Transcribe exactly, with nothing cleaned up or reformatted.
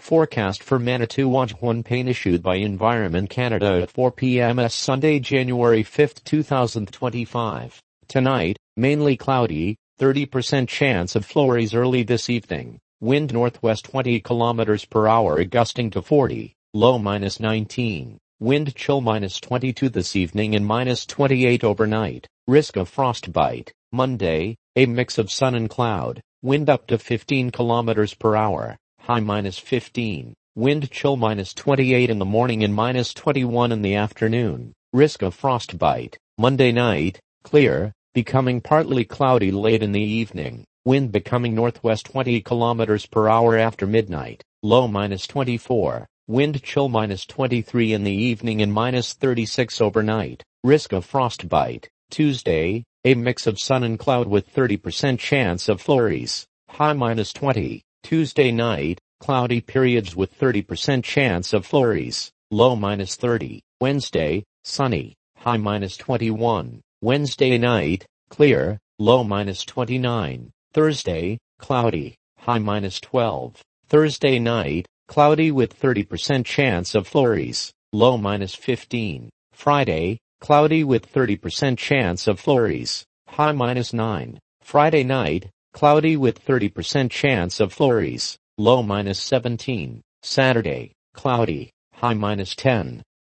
Forecast for Manitowoc-One Pain issued by Environment Canada at four p m Sunday, January fifth, two thousand twenty-five. Tonight, mainly cloudy, thirty percent chance of flurries early this evening. Wind northwest twenty kilometers per hour gusting to forty, low minus nineteen. Wind chill minus twenty-two this evening and minus twenty-eight overnight. Risk of frostbite. Monday, a mix of sun and cloud. Wind up to fifteen kilometers per hour. High minus fifteen. Wind chill minus twenty-eight in the morning and minus twenty-one in the afternoon. Risk of frostbite. Monday night, clear, becoming partly cloudy late in the evening. Wind becoming northwest twenty kilometers per hour after midnight. Low minus twenty-four. Wind chill minus twenty-three in the evening and minus thirty-six overnight. Risk of frostbite. Tuesday, a mix of sun and cloud with thirty percent chance of flurries. High minus twenty. Tuesday night, cloudy periods with thirty percent chance of flurries. Low minus thirty. Wednesday, sunny. High minus twenty-one. Wednesday night, clear. Low minus twenty-nine. Thursday, cloudy. High minus twelve. Thursday night, cloudy with thirty percent chance of flurries. Low minus fifteen. Friday, cloudy with thirty percent chance of flurries. High minus nine. Friday night, cloudy with thirty percent chance of flurries. Low minus seventeen. Saturday, cloudy. High minus ten.